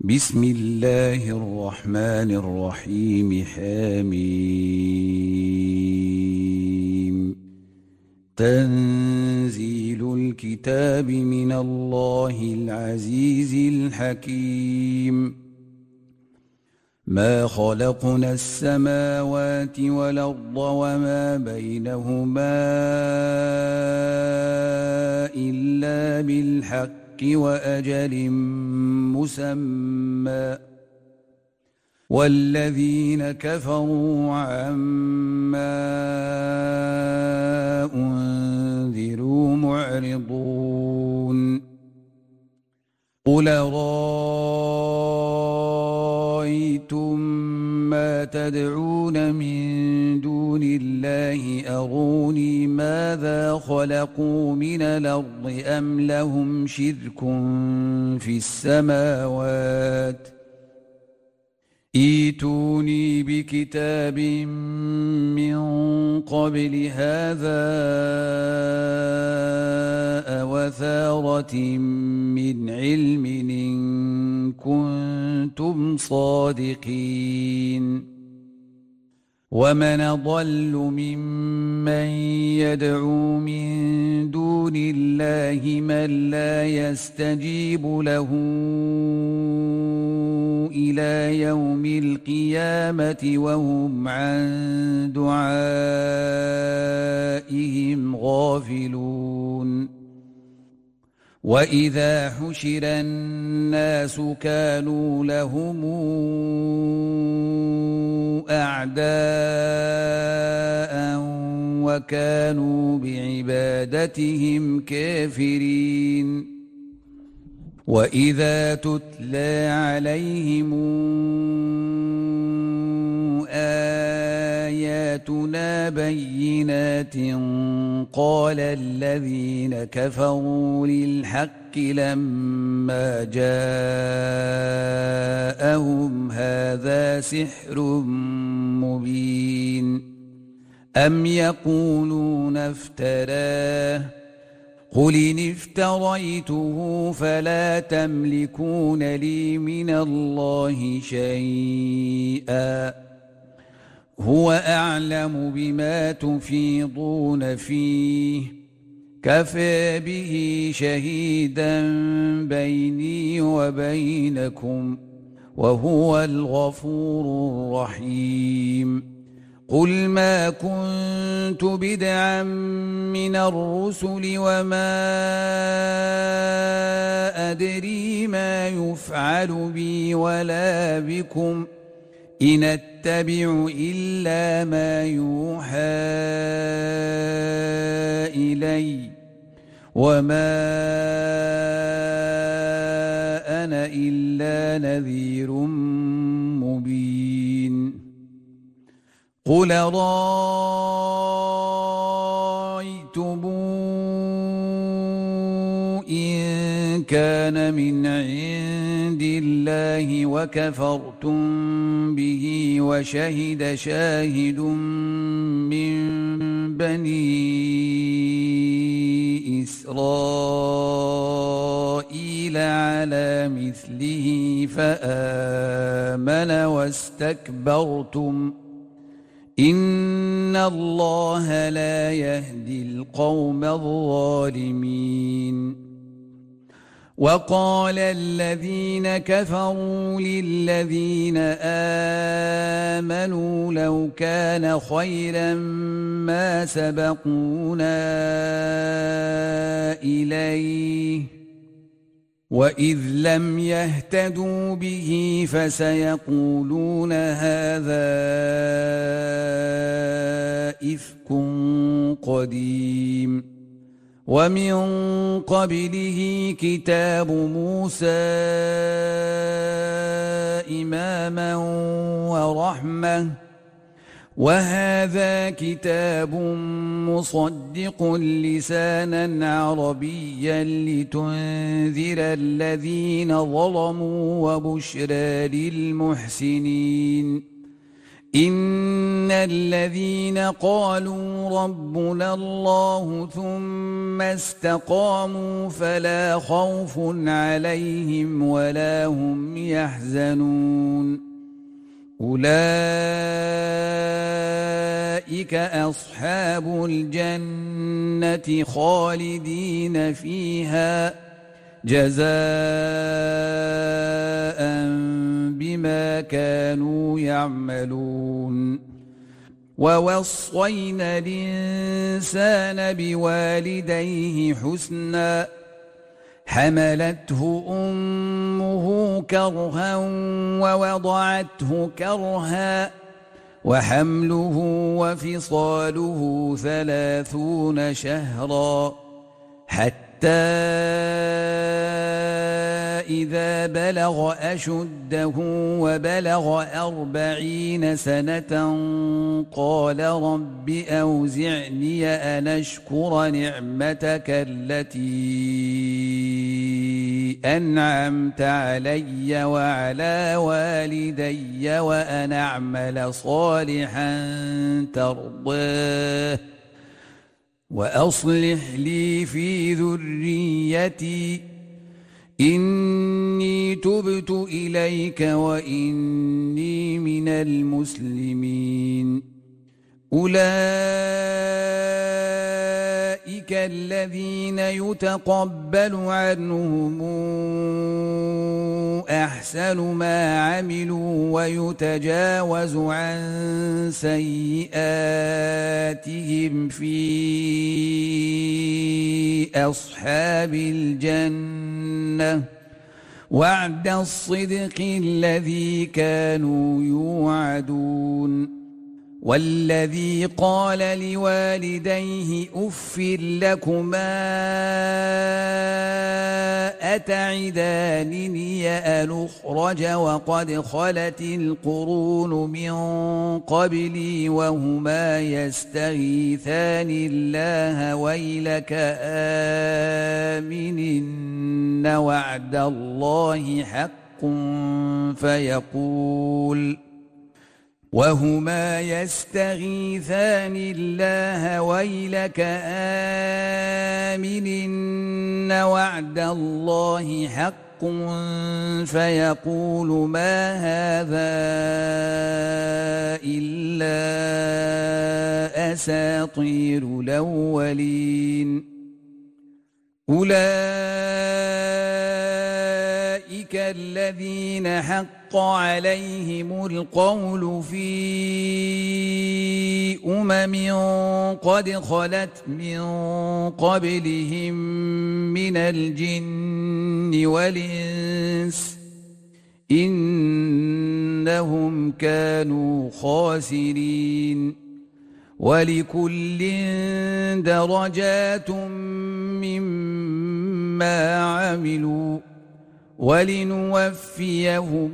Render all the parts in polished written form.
بسم الله الرحمن الرحيم حميم تنزيل الكتاب من الله العزيز الحكيم ما خلقنا السماوات والأرض وما بينهما إلا بالحق وأجل مسمى والذين كفروا عما أنذروا معرضون قل رأيتم ما تدعون من دون الله أروني ماذا خلقوا من الأرض أم لهم شرك في السماوات ائتوني بكتاب من قبل هذا أو أثارة من علم إن كنتم صادقين ومن أضل ممن يدعو من دون الله من لا يستجيب له إلى يوم القيامة وهم عن دعائهم غافلون وإذا حشر الناس كانوا لهم أعداء وكانوا بعبادتهم كافرين وإذا تتلى عليهم آياتنا بينات قال الذين كفروا للحق لما جاءهم هذا سحر مبين أم يقولون افتراه قل إن افتريته فلا تملكون لي من الله شيئا هو أعلم بما تفيضون فيه كفى به شهيدا بيني وبينكم وهو الغفور الرحيم قل ما كنت بدعا من الرسل وما أدري ما يفعل بي ولا بكم إن أتبع إلا ما يوحى إلي وما أنا إلا نذير مبين قل رأيتم إن كان من عند الله وكفرتم به وشهد شاهد من بني إسرائيل على مثله فآمن واستكبرتم إن الله لا يهدي القوم الظالمين وقال الذين كفروا للذين آمنوا لو كان خيرا ما سبقونا إليه وإذ لم يهتدوا به فسيقولون هذا إفك قديم ومن قبله كتاب موسى إماما ورحمة وهذا كتاب مصدق لسانا عربيا لتنذر الذين ظلموا وبشرى للمحسنين إن الذين قالوا ربنا الله ثم استقاموا فلا خوف عليهم ولا هم يحزنون أولئك أصحاب الجنة خالدين فيها جزاء بما كانوا يعملون ووصينا الإنسان بوالديه حسنا حملته أمه كرها ووضعته كرها وحمله وفصاله 30 شهرا حتى إذا بلغ أشده وبلغ 40 سنة قال رب أوزعني أن أشكر نعمتك التي أنعمت علي وعلى والدي وأن أعمل صالحا ترضاه وأصلح لي في ذريتي إني تبت إليك وإني من المسلمين أولئك الذين يتقبل عنهم أحسن ما عملوا ويتجاوز عن سيئاتهم في أصحاب الجنة وعد الصدق الذي كانوا يوعدون والذي قال لوالديه أف لكما أتعدانني أن أخرج وقد خلت القرون من قبلي وهما يستغيثان الله ويلك آمن وعد الله حق فيقول وهما يستغيثان الله ويلك آمن وعد الله حق فيقول ما هذا إلا أساطير الأولين أولئك الذين حق عليهم القول في قد خلت من قبلهم من الجن والإنس إنهم كانوا خاسرين ولكل درجات مما عملوا ولنوفيهم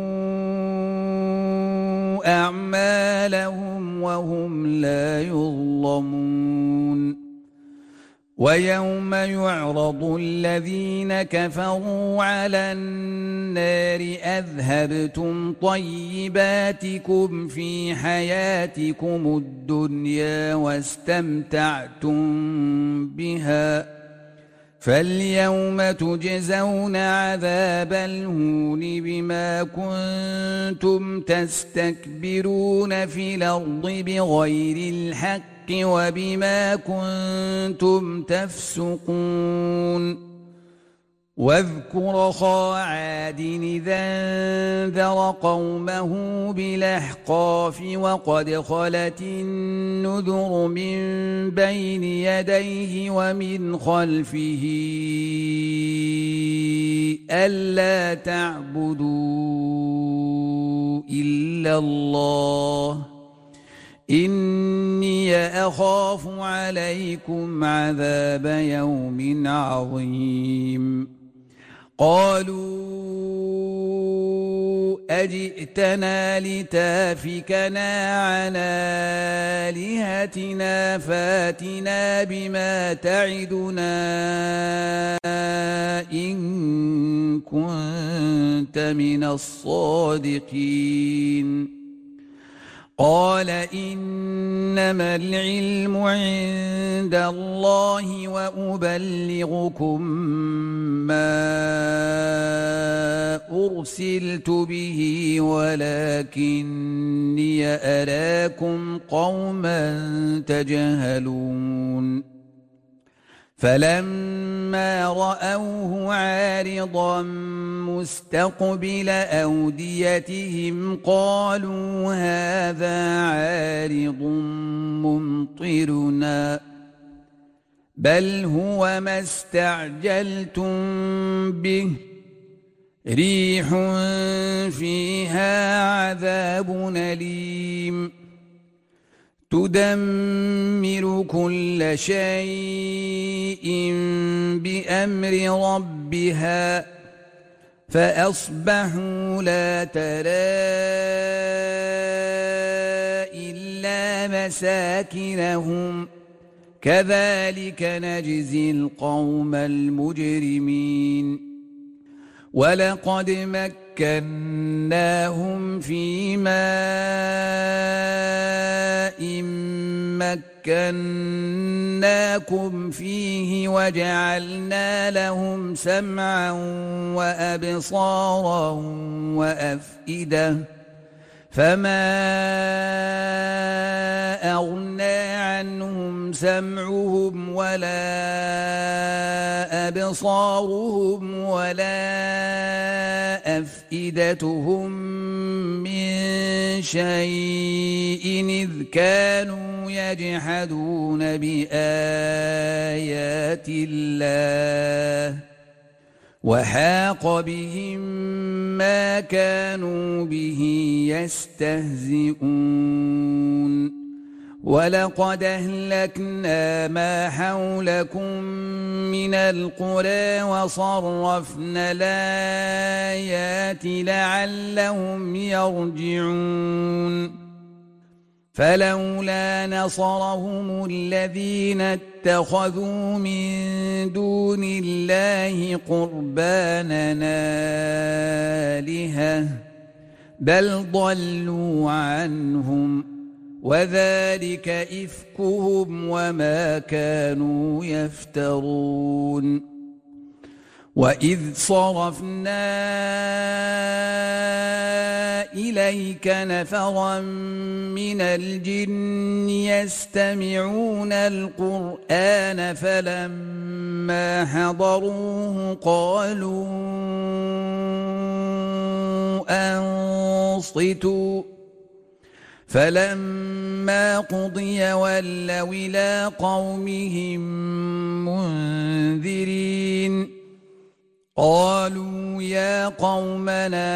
أعمالهم وهم لا يظلمون ويوم يعرض الذين كفروا على النار أذهبتم طيباتكم في حياتكم الدنيا واستمتعتم بها فاليوم تجزون عذاب الهون بما كنتم تستكبرون في الأرض بغير الحق وبما كنتم تفسقون واذكر أخا عاد إذا انذر قومه بالأحقاف وقد خلت النذر من بين يديه ومن خلفه ألا تعبدوا إلا الله إني أخاف عليكم عذاب يوم عظيم قالوا أجئتنا لتافكنا عن آلهتنا فاتنا بما تعدنا إن كنت من الصادقين قال إنما العلم عند الله وأبلغكم ما أرسلت به ولكني أراكم قوما تجهلون فلما رأوه عارضا مستقبل أوديتهم قالوا هذا عارض ممطرنا بل هو ما استعجلتم به ريح فيها عذاب أليم تدمر كل شيء بأمر ربها فأصبحوا لا ترى إلا مساكنهم كذلك نجزي القوم المجرمين ولقد مكناهم في ماء مكناكم فيه وجعلنا لهم سمعا وأبصارا وأفئدة فما أغنى عنهم سمعهم ولا أبصارهم ولا أفئدتهم من شيء إذ كانوا يجحدون بآيات الله وحاق بهم ما كانوا به يستهزئون ولقد أهلكنا ما حولكم من القرى وصرفنا الآيات لعلهم يرجعون فلولا نصرهم الذين اتخذوا من دون الله قربانا آلهة بل ضلوا عنهم وذلك إفكهم وما كانوا يفترون وإذ صرفنا إليك نفرا من الجن يستمعون القرآن فلما حضروه قالوا أنصتوا فلما قضي ولوا إلى قومهم منذرين قالوا يا قومنا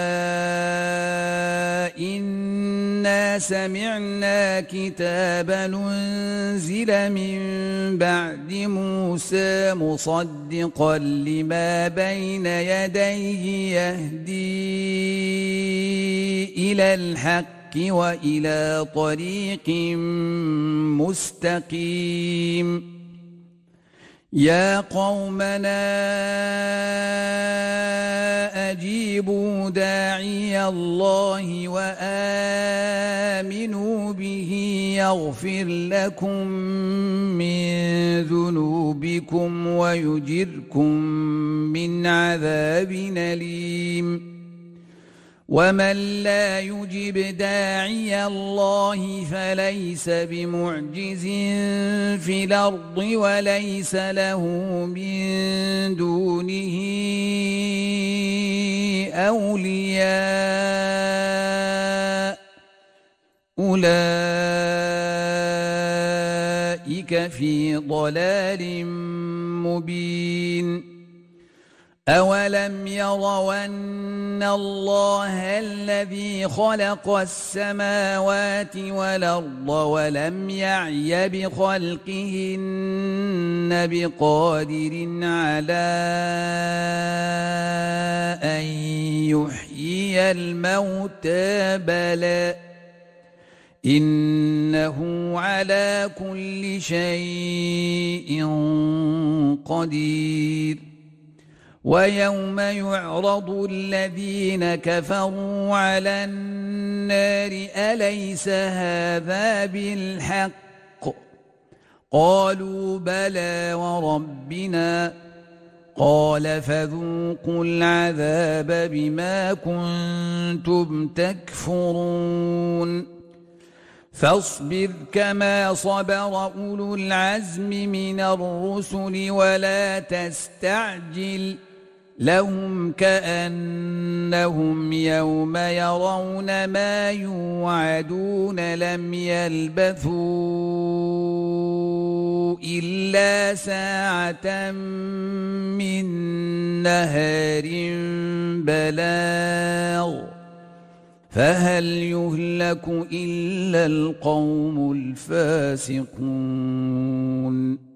إنا سمعنا كتابا أنزل من بعد موسى مصدقا لما بين يديه يهدي إلى الحق وإلى طريق مستقيم يا قومنا أجيبوا داعي الله وآمنوا به يغفر لكم من ذنوبكم ويجركم من عذاب أليم ومن لا يجب داعي الله فليس بمعجز في الأرض وليس له من دونه أولياء أولئك في ضلال مبين أولم يروا أن الله الذي خلق السماوات والأرض ولم يعي بخلقهن بقادر على أن يحيي الموتى بلى إنه على كل شيء قدير ويوم يعرض الذين كفروا على النار أليس هذا بالحق قالوا بلى وربنا قال فذوقوا العذاب بما كنتم تكفرون فاصبر كما صبر أولو العزم من الرسل ولا تستعجل لهم كأنهم يوم يرون ما يوعدون لم يلبثوا إلا ساعة من نهار بلاغ فهل يهلك إلا القوم الفاسقون